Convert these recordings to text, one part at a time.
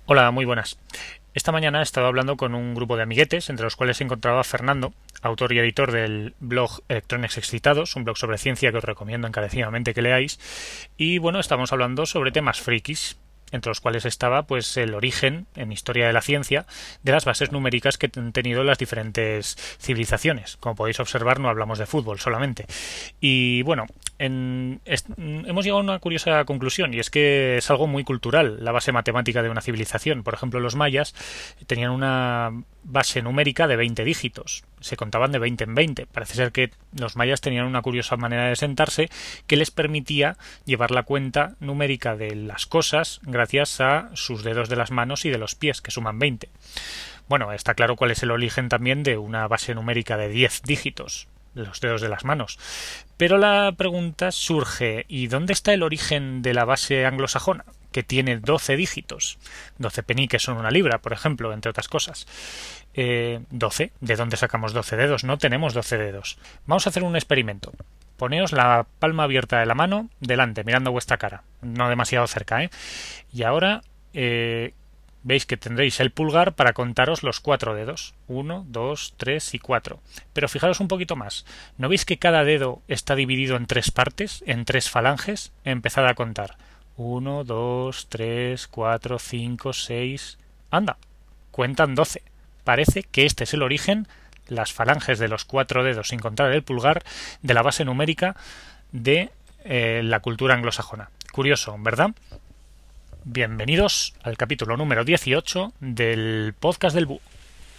Hola, muy buenas. Esta mañana he estado hablando con un grupo de amiguetes, entre los cuales se encontraba Fernando, autor y editor del blog Electronics Excitados, un blog sobre ciencia que os recomiendo encarecidamente que leáis. Y bueno, estamos hablando sobre temas frikis, entre los cuales estaba pues el origen en historia de la ciencia de las bases numéricas que han tenido las diferentes civilizaciones. Como podéis observar, no hablamos de fútbol solamente. Y bueno, hemos llegado a una curiosa conclusión, y es que es algo muy cultural la base matemática de una civilización. Por ejemplo, los mayas tenían una base numérica de 20 dígitos, se contaban de 20 en 20. Parece ser que los mayas tenían una curiosa manera de sentarse que les permitía llevar la cuenta numérica de las cosas gracias a sus dedos de las manos y de los pies, que suman 20. Bueno, está claro cuál es el origen también de una base numérica de 10 dígitos, los dedos de las manos. Pero la pregunta surge: ¿y dónde está el origen de la base anglosajona, que tiene 12 dígitos? 12 peniques son una libra, por ejemplo, entre otras cosas. 12. ¿De dónde sacamos 12 dedos? No tenemos 12 dedos. Vamos a hacer un experimento. Poneos la palma abierta de la mano delante, mirando vuestra cara. No demasiado cerca, ¿eh? Y ahora veis que tendréis el pulgar para contaros los 4 dedos. 1, 2, 3 y 4. Pero fijaros un poquito más. ¿No veis que cada dedo está dividido en 3 partes, en 3 falanges? Empezad a contar. 1, 2, 3, 4, 5, 6... ¡Anda! Cuentan 12. Parece que este es el origen, las falanges de los 4 dedos sin contar el pulgar, de la base numérica de la cultura anglosajona. Curioso, ¿verdad? Bienvenidos al capítulo número 18 del podcast del Búho.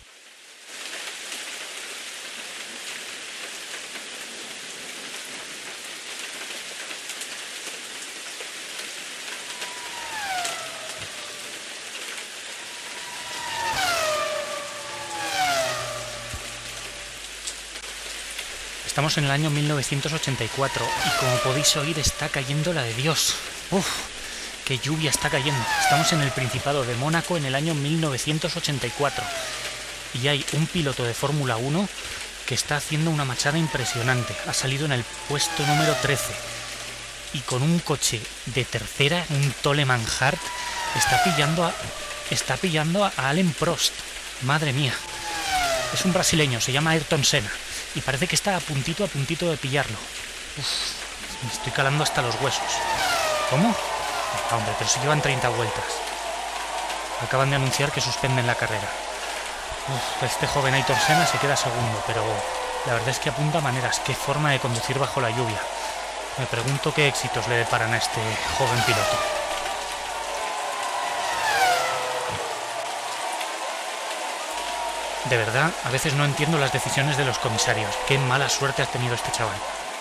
Estamos en el año 1984 y como podéis oír está cayendo la de Dios. ¡Uf! ¡Qué lluvia está cayendo! Estamos en el Principado de Mónaco en el año 1984 y hay un piloto de Fórmula 1 que está haciendo una machada impresionante. Ha salido en el puesto número 13 y con un coche de tercera, un Toleman Hart, está pillando a Alain Prost. Madre mía. Es un brasileño, se llama Ayrton Senna y parece que está a puntito de pillarlo. Uf, me estoy calando hasta los huesos. ¿Cómo? Hombre, pero si llevan 30 vueltas. Acaban de anunciar que suspenden la carrera. Este joven Ayrton Senna se queda segundo, pero la verdad es que apunta maneras. Qué forma de conducir bajo la lluvia. Me pregunto qué éxitos le deparan a este joven piloto. De verdad, a veces no entiendo las decisiones de los comisarios. Qué mala suerte ha tenido este chaval.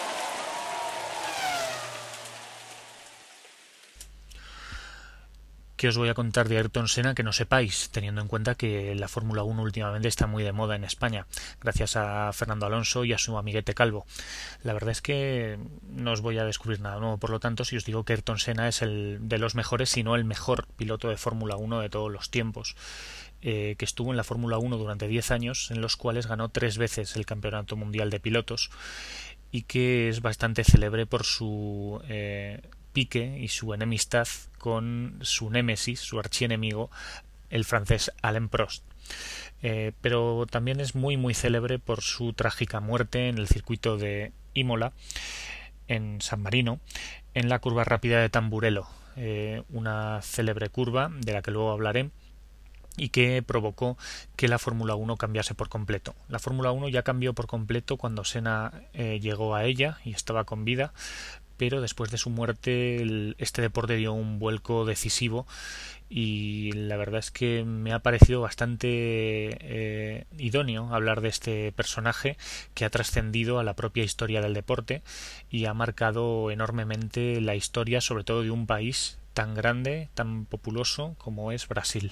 ¿Qué os voy a contar de Ayrton Senna que no sepáis, teniendo en cuenta que la Fórmula 1 últimamente está muy de moda en España, gracias a Fernando Alonso y a su amiguete Calvo? La verdad es que no os voy a descubrir nada nuevo, por lo tanto, si os digo que Ayrton Senna es el de los mejores, si no el mejor piloto de Fórmula 1 de todos los tiempos, que estuvo en la Fórmula 1 durante 10 años, en los cuales ganó 3 veces el Campeonato Mundial de Pilotos, y que es bastante célebre por su pique y su enemistad con su némesis, su archienemigo, el francés Alain Prost. Pero también es muy célebre por su trágica muerte en el circuito de Imola, en San Marino, en la curva rápida de Tamburello, una célebre curva de la que luego hablaré, y que provocó que la Fórmula 1 cambiase por completo. La Fórmula 1 ya cambió por completo cuando Senna llegó a ella y estaba con vida, pero después de su muerte este deporte dio un vuelco decisivo, y la verdad es que me ha parecido bastante idóneo hablar de este personaje que ha trascendido a la propia historia del deporte y ha marcado enormemente la historia, sobre todo de un país tan grande, tan populoso como es Brasil.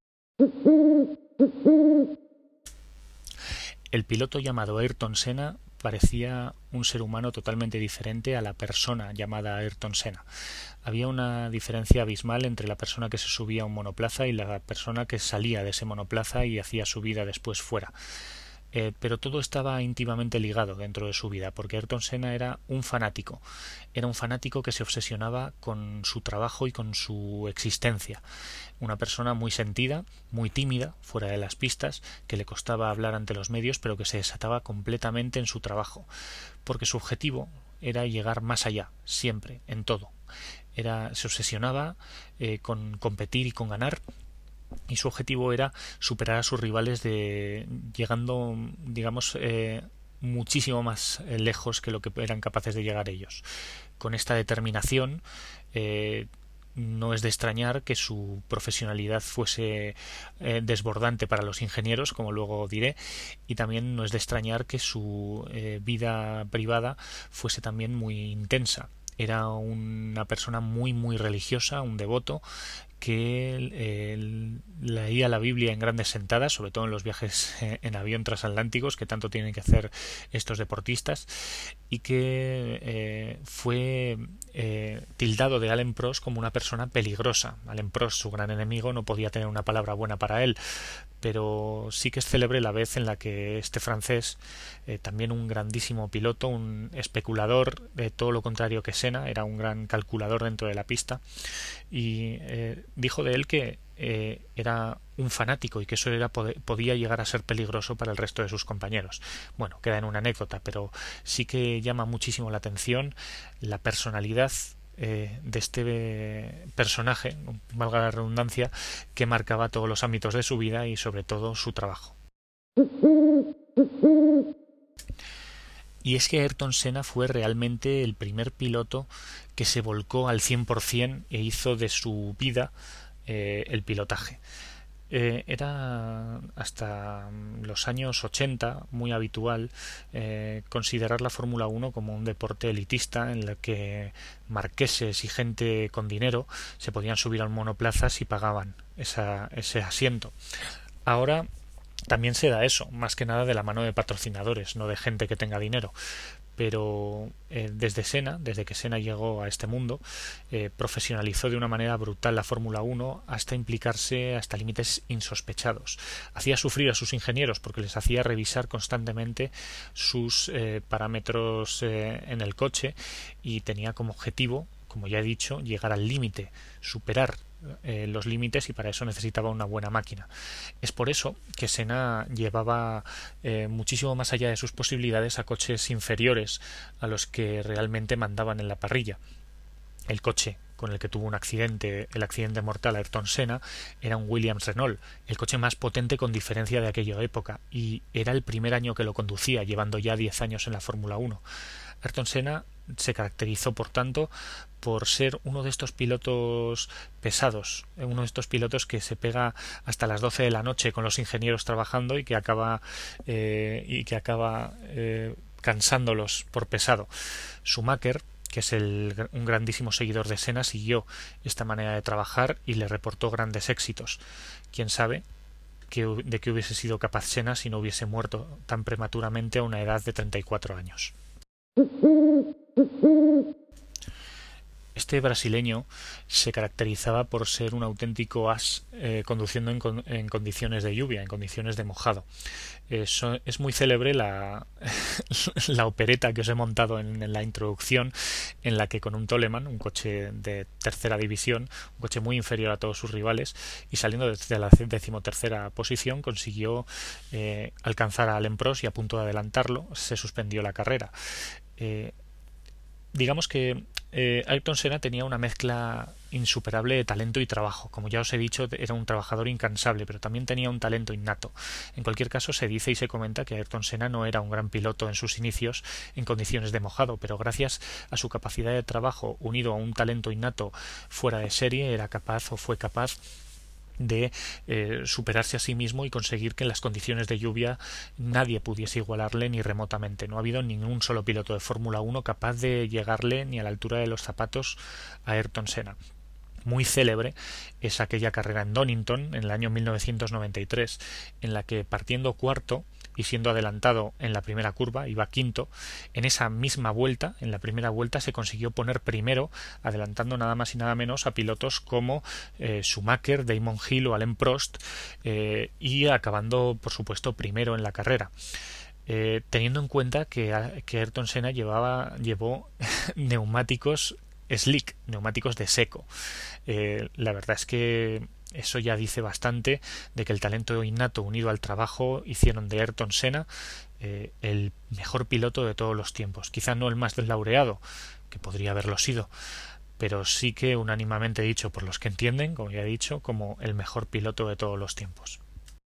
El piloto llamado Ayrton Senna parecía un ser humano totalmente diferente a la persona llamada Ayrton Senna. Había una diferencia abismal entre la persona que se subía a un monoplaza y la persona que salía de ese monoplaza y hacía su vida después fuera. pero todo estaba íntimamente ligado dentro de su vida, porque Ayrton Senna era un fanático que se obsesionaba con su trabajo y con su existencia, una persona muy sentida, muy tímida, fuera de las pistas, que le costaba hablar ante los medios, pero que se desataba completamente en su trabajo, porque su objetivo era llegar más allá, siempre, en todo. Se obsesionaba con competir y con ganar, y su objetivo era superar a sus rivales llegando, digamos, muchísimo más lejos que lo que eran capaces de llegar ellos. Con esta determinación, no es de extrañar que su profesionalidad fuese desbordante para los ingenieros, como luego diré, y también no es de extrañar que su vida privada fuese también muy intensa. Era una persona muy religiosa, un devoto, que leía la Biblia en grandes sentadas, sobre todo en los viajes en avión transatlánticos que tanto tienen que hacer estos deportistas, y que fue tildado de Alain Prost como una persona peligrosa. Alain Prost, su gran enemigo, no podía tener una palabra buena para él, pero sí que es célebre la vez en la que este francés, también un grandísimo piloto, un especulador, todo lo contrario que Senna, era un gran calculador dentro de la pista, y dijo de él que era un fanático y que eso podía llegar a ser peligroso para el resto de sus compañeros. Bueno, queda en una anécdota, pero sí que llama muchísimo la atención la personalidad de este personaje, valga la redundancia, que marcaba todos los ámbitos de su vida y sobre todo su trabajo. Y es que Ayrton Senna fue realmente el primer piloto que se volcó al 100% e hizo de su vida el pilotaje. Era hasta los años 80 muy habitual considerar la Fórmula 1 como un deporte elitista en el que marqueses y gente con dinero se podían subir a un monoplaza si pagaban ese asiento. Ahora también se da eso, más que nada de la mano de patrocinadores, no de gente que tenga dinero. Pero desde que Senna llegó a este mundo, profesionalizó de una manera brutal la Fórmula 1 hasta implicarse hasta límites insospechados. Hacía sufrir a sus ingenieros porque les hacía revisar constantemente sus parámetros en el coche, y tenía como objetivo, como ya he dicho, llegar al límite, superar los límites, y para eso necesitaba una buena máquina. Es por eso que Senna llevaba muchísimo más allá de sus posibilidades a coches inferiores a los que realmente mandaban en la parrilla. El coche con el que tuvo el accidente mortal Ayrton Senna, era un Williams Renault, el coche más potente con diferencia de aquella época, y era el primer año que lo conducía, llevando ya 10 años en la Fórmula 1. Ayrton Senna se caracterizó, por tanto, por ser uno de estos pilotos pesados, uno de estos pilotos que se pega hasta las 12 de la noche con los ingenieros trabajando y que acaba cansándolos por pesado. Schumacher, que es un grandísimo seguidor de Senna, siguió esta manera de trabajar y le reportó grandes éxitos. Quién sabe de qué hubiese sido capaz Senna si no hubiese muerto tan prematuramente a una edad de 34 años. Este brasileño se caracterizaba por ser un auténtico as conduciendo en condiciones de lluvia, en condiciones de mojado. Es muy célebre la opereta que os he montado en la introducción, en la que con un Toleman, un coche de tercera división, un coche muy inferior a todos sus rivales, y saliendo desde la 13ª posición, consiguió alcanzar a Alain Prost, y a punto de adelantarlo se suspendió la carrera. Digamos que Ayrton Senna tenía una mezcla insuperable de talento y trabajo. Como ya os he dicho, era un trabajador incansable, pero también tenía un talento innato. En cualquier caso, se dice y se comenta que Ayrton Senna no era un gran piloto en sus inicios en condiciones de mojado, pero gracias a su capacidad de trabajo unido a un talento innato fuera de serie, fue capaz de superarse a sí mismo y conseguir que en las condiciones de lluvia nadie pudiese igualarle ni remotamente. No ha habido ningún solo piloto de Fórmula 1 capaz de llegarle ni a la altura de los zapatos a Ayrton Senna. Muy célebre es aquella carrera en Donington en el año 1993, en la que, partiendo cuarto, y siendo adelantado en la primera curva, iba quinto, en esa misma vuelta, en la primera vuelta, se consiguió poner primero, adelantando nada más y nada menos a pilotos como Schumacher, Damon Hill o Alain Prost, y acabando, por supuesto, primero en la carrera. Teniendo en cuenta que Ayrton Senna llevó neumáticos slick, neumáticos de seco. La verdad es que eso ya dice bastante de que el talento innato unido al trabajo hicieron de Ayrton Senna el mejor piloto de todos los tiempos. Quizá no el más laureado, que podría haberlo sido, pero sí que unánimemente dicho por los que entienden, como ya he dicho, como el mejor piloto de todos los tiempos.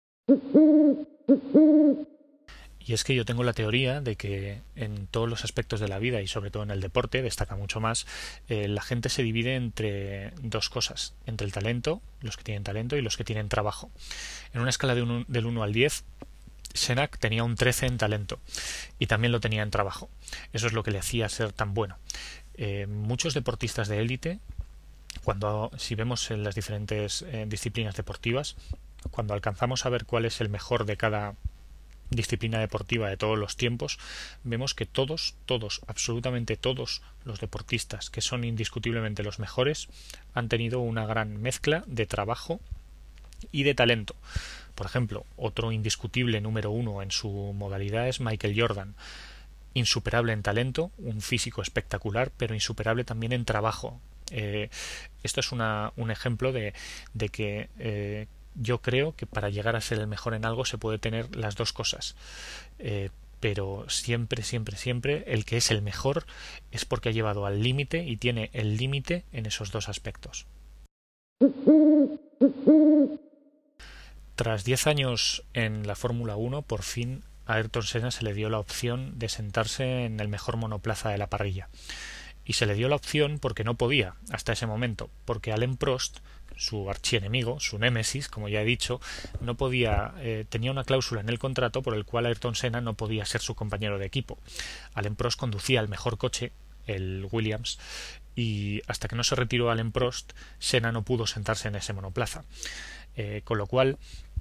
Y es que yo tengo la teoría de que en todos los aspectos de la vida y sobre todo en el deporte, destaca mucho más, la gente se divide entre dos cosas, entre el talento, los que tienen talento y los que tienen trabajo. En una escala del 1 al 10, Senna tenía un 13 en talento y también lo tenía en trabajo. Eso es lo que le hacía ser tan bueno. Muchos deportistas de élite, si vemos en las diferentes disciplinas deportivas, cuando alcanzamos a ver cuál es el mejor de cada disciplina deportiva de todos los tiempos, vemos que todos, absolutamente todos los deportistas que son indiscutiblemente los mejores han tenido una gran mezcla de trabajo y de talento. Por ejemplo, otro indiscutible número uno en su modalidad es Michael Jordan. Insuperable en talento, un físico espectacular, pero insuperable también en trabajo. Esto es un ejemplo de que yo creo que para llegar a ser el mejor en algo se puede tener las dos cosas. Pero siempre, el que es el mejor es porque ha llevado al límite y tiene el límite en esos dos aspectos. Tras 10 años en la Fórmula 1, por fin a Ayrton Senna se le dio la opción de sentarse en el mejor monoplaza de la parrilla. Y se le dio la opción porque no podía hasta ese momento, porque Alain Prost, su archienemigo, su némesis, como ya he dicho, no podía, tenía una cláusula en el contrato por el cual Ayrton Senna no podía ser su compañero de equipo. Alain Prost conducía el mejor coche, el Williams, y hasta que no se retiró Alain Prost, Senna no pudo sentarse en ese monoplaza. Con lo cual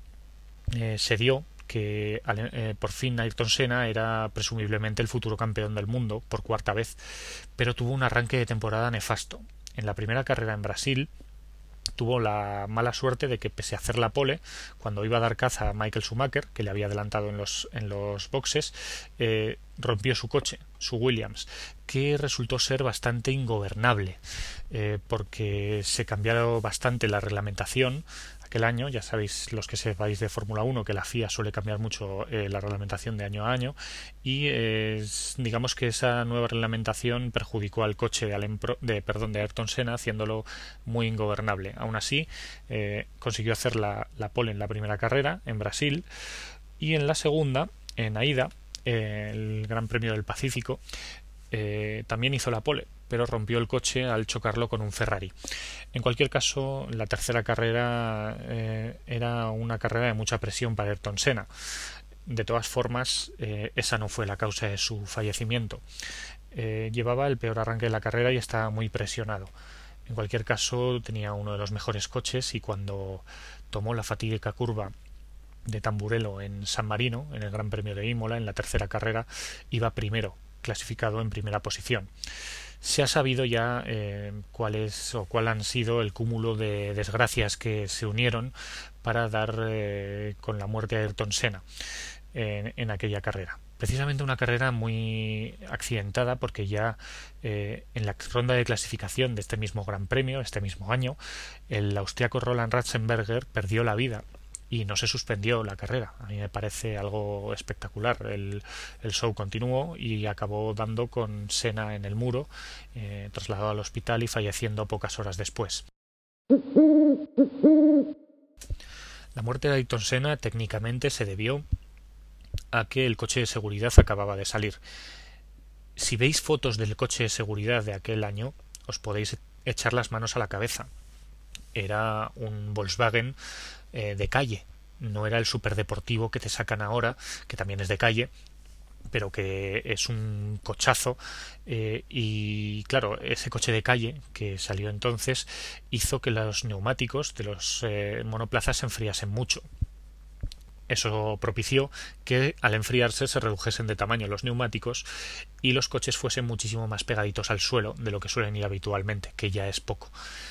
se dio que por fin Ayrton Senna era presumiblemente el futuro campeón del mundo por cuarta vez, pero tuvo un arranque de temporada nefasto. En la primera carrera en Brasil tuvo la mala suerte de que, pese a hacer la pole, cuando iba a dar caza a Michael Schumacher, que le había adelantado en los boxes, rompió su coche, su Williams, que resultó ser bastante ingobernable, porque se cambiaron bastante la reglamentación aquel año. Ya sabéis, los que sepáis de Fórmula 1, que la FIA suele cambiar mucho la reglamentación de año a año, y digamos que esa nueva reglamentación perjudicó al coche de Ayrton Senna, haciéndolo muy ingobernable. Aún así, consiguió hacer la pole en la primera carrera en Brasil, y en la segunda, en Aida, el Gran Premio del Pacífico, también hizo la pole, pero rompió el coche al chocarlo con un Ferrari. En cualquier caso, la tercera carrera era una carrera de mucha presión para Ayrton Senna. De todas formas, esa no fue la causa de su fallecimiento. Llevaba el peor arranque de la carrera y estaba muy presionado. En cualquier caso, tenía uno de los mejores coches, y cuando tomó la fatídica curva de Tamburello en San Marino, en el Gran Premio de Imola, en la tercera carrera, iba primero, clasificado en primera posición. Se ha sabido ya cuál han sido el cúmulo de desgracias que se unieron para dar con la muerte de Ayrton Senna en aquella carrera. Precisamente una carrera muy accidentada, porque ya en la ronda de clasificación de este mismo Gran Premio, este mismo año, el austriaco Roland Ratzenberger perdió la vida y no se suspendió la carrera. A mí me parece algo espectacular. El show continuó y acabó dando con Senna en el muro, trasladado al hospital y falleciendo pocas horas después. La muerte de Ayrton Senna técnicamente se debió a que el coche de seguridad acababa de salir. Si veis fotos del coche de seguridad de aquel año, os podéis echar las manos a la cabeza. Era un Volkswagen de calle, no era el superdeportivo que te sacan ahora, que también es de calle, pero que es un cochazo, y claro, ese coche de calle que salió entonces hizo que los neumáticos de los monoplazas se enfriasen mucho. Eso propició que al enfriarse se redujesen de tamaño los neumáticos y los coches fuesen muchísimo más pegaditos al suelo de lo que suelen ir habitualmente, que ya es poco.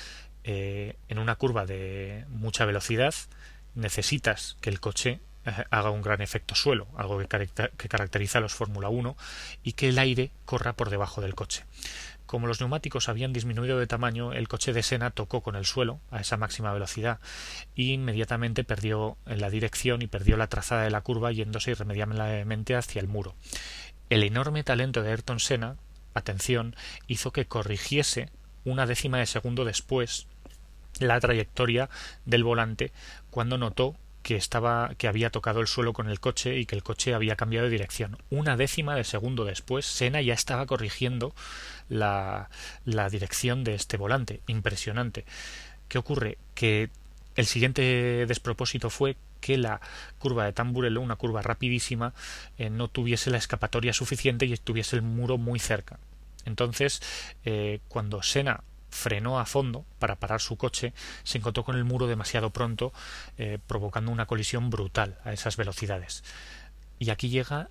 En una curva de mucha velocidad necesitas que el coche haga un gran efecto suelo, algo que caracteriza a los Fórmula 1, y que el aire corra por debajo del coche. Como los neumáticos habían disminuido de tamaño, el coche de Senna tocó con el suelo a esa máxima velocidad y inmediatamente perdió la dirección y perdió la trazada de la curva yéndose irremediablemente hacia el muro. El enorme talento de Ayrton Senna, atención, hizo que corrigiese una décima de segundo después la trayectoria del volante cuando notó que había tocado el suelo con el coche y que el coche había cambiado de dirección. Una décima de segundo después, Senna ya estaba corrigiendo la dirección de este volante. Impresionante. ¿Qué ocurre? Que el siguiente despropósito fue que la curva de Tamburello, una curva rapidísima, no tuviese la escapatoria suficiente y estuviese el muro muy cerca. Entonces, cuando Senna frenó a fondo para parar su coche, se encontró con el muro demasiado pronto, provocando una colisión brutal a esas velocidades. Y aquí llega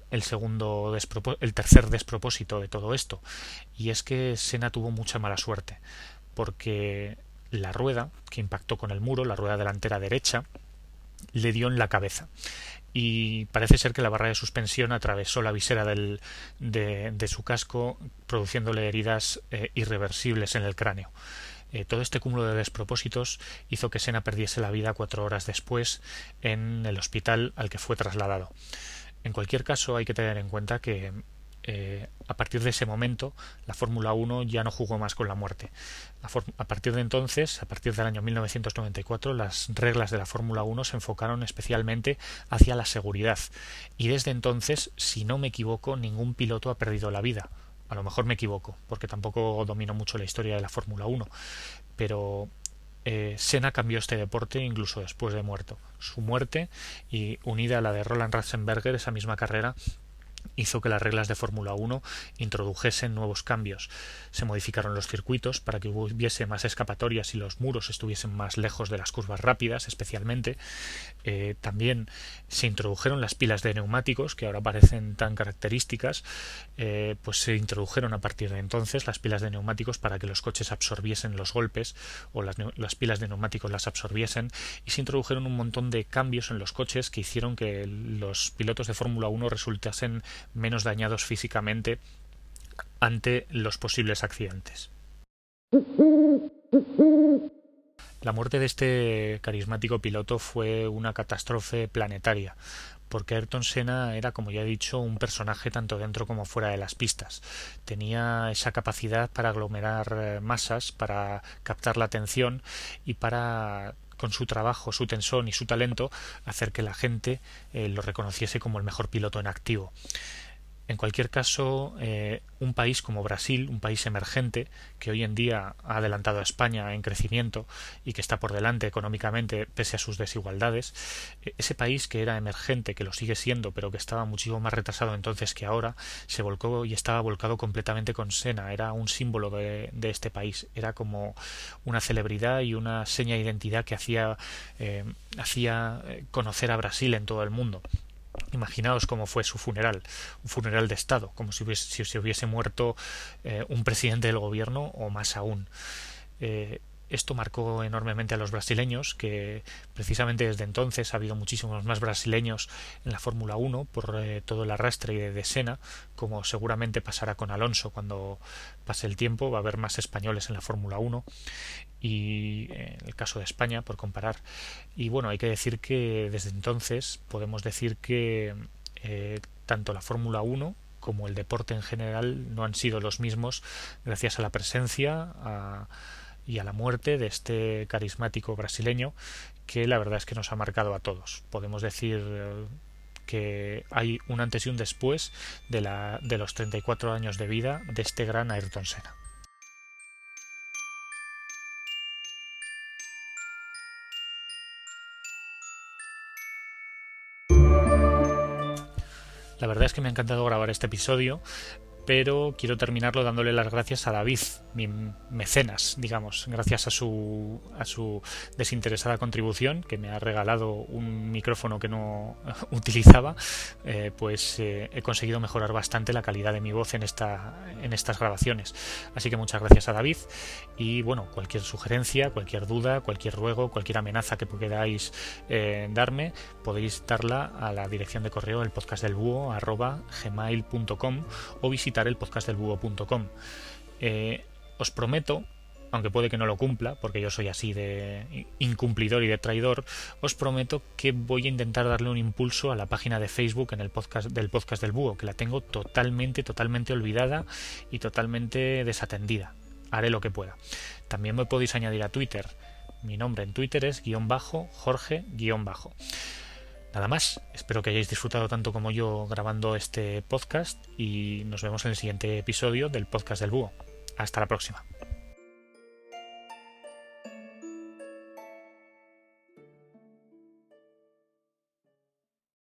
el tercer despropósito de todo esto, y es que Senna tuvo mucha mala suerte, porque la rueda que impactó con el muro, la rueda delantera derecha, le dio en la cabeza. Y parece ser que la barra de suspensión atravesó la visera de su casco, produciéndole heridas irreversibles en el cráneo. Todo este cúmulo de despropósitos hizo que Senna perdiese la vida 4 horas después en el hospital al que fue trasladado. En cualquier caso, hay que tener en cuenta que a partir de ese momento la Fórmula 1 ya no jugó más con la muerte. A partir de entonces, a partir del año 1994, las reglas de la Fórmula 1 se enfocaron especialmente hacia la seguridad, y desde entonces, si no me equivoco, ningún piloto ha perdido la vida. A lo mejor me equivoco, porque tampoco domino mucho la historia de la Fórmula 1, pero Senna cambió este deporte incluso después de muerto. Su muerte, y unida a la de Roland Ratzenberger, esa misma carrera, hizo que las reglas de Fórmula 1 introdujesen nuevos cambios. Se modificaron los circuitos para que hubiese más escapatorias y los muros estuviesen más lejos de las curvas rápidas, especialmente. También se introdujeron las pilas de neumáticos, que ahora parecen tan características. Pues se introdujeron a partir de entonces las pilas de neumáticos para que los coches absorbiesen los golpes, o las pilas de neumáticos las absorbiesen, y se introdujeron un montón de cambios en los coches que hicieron que los pilotos de Fórmula 1 resultasen menos dañados físicamente ante los posibles accidentes. La muerte de este carismático piloto fue una catástrofe planetaria, porque Ayrton Senna era, como ya he dicho, un personaje tanto dentro como fuera de las pistas. Tenía esa capacidad para aglomerar masas, para captar la atención y para, con su trabajo, su tesón y su talento, hacer que la gente lo reconociese como el mejor piloto en activo. En cualquier caso, un país como Brasil, un país emergente, que hoy en día ha adelantado a España en crecimiento y que está por delante económicamente pese a sus desigualdades, ese país que era emergente, que lo sigue siendo, pero que estaba muchísimo más retrasado entonces que ahora, se volcó y estaba volcado completamente con Senna. Era un símbolo de este país, era como una celebridad y una seña de identidad que hacía conocer a Brasil en todo el mundo. Imaginaos cómo fue su funeral, un funeral de Estado, como si se hubiese muerto un presidente del gobierno o más aún. Esto marcó enormemente a los brasileños, que precisamente desde entonces ha habido muchísimos más brasileños en la Fórmula 1 por todo el arrastre de Senna, como seguramente pasará con Alonso cuando pase el tiempo. Va a haber más españoles en la Fórmula 1 y en el caso de España, por comparar. Y bueno, hay que decir que desde entonces podemos decir que tanto la Fórmula 1 como el deporte en general no han sido los mismos gracias a la presencia y a la muerte de este carismático brasileño, que la verdad es que nos ha marcado a todos. Podemos decir que hay un antes y un después de los 34 años de vida de este gran Ayrton Senna. La verdad es que me ha encantado grabar este episodio. pero quiero terminarlo dándole las gracias a David, mi mecenas, digamos, gracias a su desinteresada contribución, que me ha regalado un micrófono que no utilizaba, pues he conseguido mejorar bastante la calidad de mi voz en estas grabaciones. Así que muchas gracias a David, y bueno, cualquier sugerencia, cualquier duda, cualquier ruego, cualquier amenaza que queráis darme, podéis darla a la dirección de correo elpodcastdelbuho@gmail.com o visitar elpodcastdelbuho.com. Os prometo, aunque puede que no lo cumpla, porque yo soy así de incumplidor y de traidor, os prometo que voy a intentar darle un impulso a la página de Facebook en el podcast del Búho, que la tengo totalmente olvidada y totalmente desatendida. Haré lo que pueda. También me podéis añadir a Twitter. Mi nombre en Twitter es _Jorge_. Nada más, espero que hayáis disfrutado tanto como yo grabando este podcast y nos vemos en el siguiente episodio del podcast del Búho. Hasta la próxima.